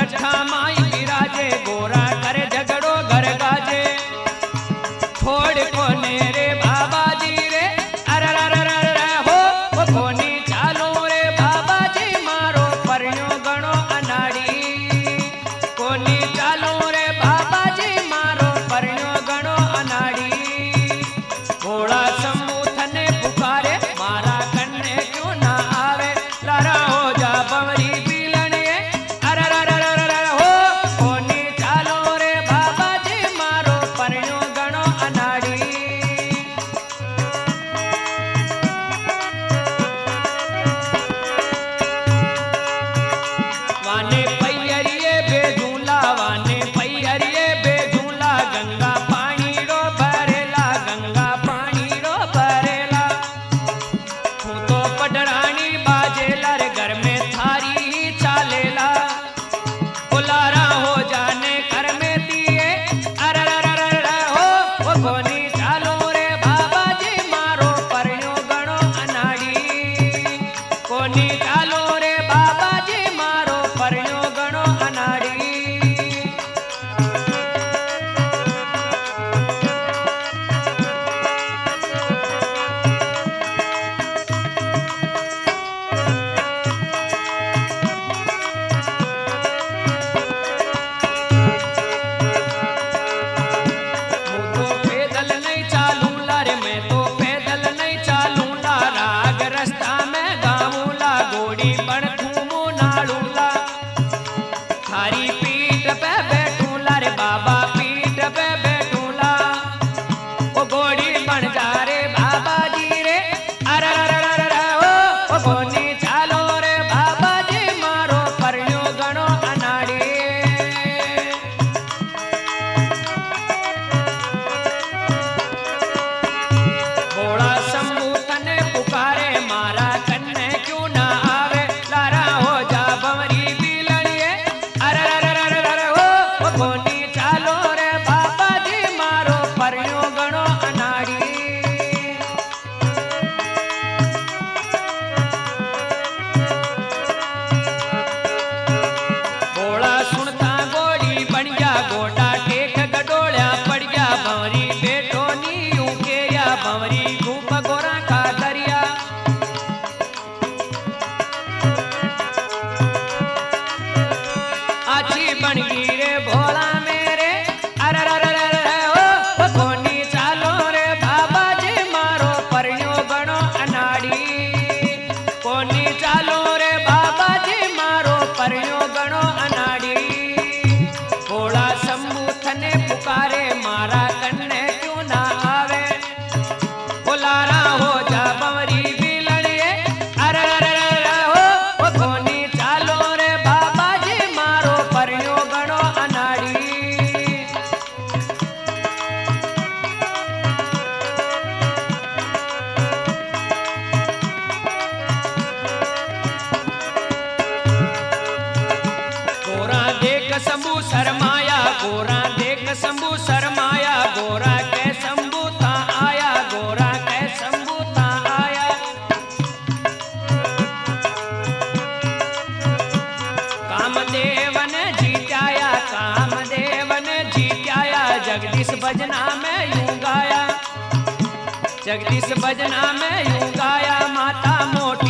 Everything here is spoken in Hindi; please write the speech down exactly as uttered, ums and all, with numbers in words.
जट्ठा माई विराजे, गोरा करे झगड़ो घर गाजे। छोड़ कोने रे बाबा जी रे, अरे हो वो कोनी चालो रे बाबा जी मारो परियो गणो अनाड़ी। कोनी चालो रे बाबा जी मारो परियो गणो अनाड़ी। भोला शंभू थने पुकारे, मारा कन्ने क्यों ना आवे। लारा हो जा बमरी पीलने, अरे हो कोनी चालो रे बाबा जी मारो परियो गणो अनाड़ी। वाने पैयरिए बेझूला, वाने पैयरिए बेझूला, गंगा पानी रो भरेला, गंगा पानी रो भरेला। तू तो पडरानी बाजेला रे, घर में थारी ही चालेला। बुलारा हो जाने घर में दिए, अरे हो वो कोनी चालो रे बाबा जी मारो परियो गणो अनाड़ी। कोनी चालो रे बाबा जी मारो परियो गणो अनाड़ी। मैं तो पैदल नहीं चालूला रे, मैं तो पैदल नहीं चालूला। राग रास्ता में गाऊला, गोड़ी बड़ घूमू नाड़ूला। थारी पीठ पे बैठूला रे बाबा, पीठ पे बैठूला। वो गोड़ी बन जा रे बाबा जी रे, अरे हो वो कोनी चालो रे बाबा जी मारो परियो गणो अनाड़ी। भोला शंभू थने पुकारे, मारा कन्ने क्यों ना आवे। लारा हो जा बमरी पीलनिए, अरे हो वो कोनी चालो रे बाबा जी मारो परियो गणो अनाड़ी। भोला सुनता गोड़ी बन गया, गोटा टेक गडोलिया पड़ गया। बमरी बेटो नी उकेरिया, बमरी धूप गोरा का दरिया। आची बन गई रे भोला मेरे, अरे हो वो कोनी चालो रे बाबा जी मारो परियो गणो अनाड़ी। कोनी चालो रे बाबा जी मारो परियो गणो अनाड़ी। भोला शंभू थने पुकारे, मारा कन्ने क्यों ना आवे। बुलारा हो जा बमरी बिलड़िए, अरे हो वो कोनी चालो रे बाबा जी मारो परियो गणो अनाड़ी। गोरा देख शंभू शर्माया, गोरा देख शंभू शर्माया। गोरा के शंभू था आया, गोरा के शंभू था आया। कामदेव ने जीत्याया, कामदेव ने जीत्याया। जगदीश भजना में यूं गाया, जगदीश भजना में यूं गाया। माता मोट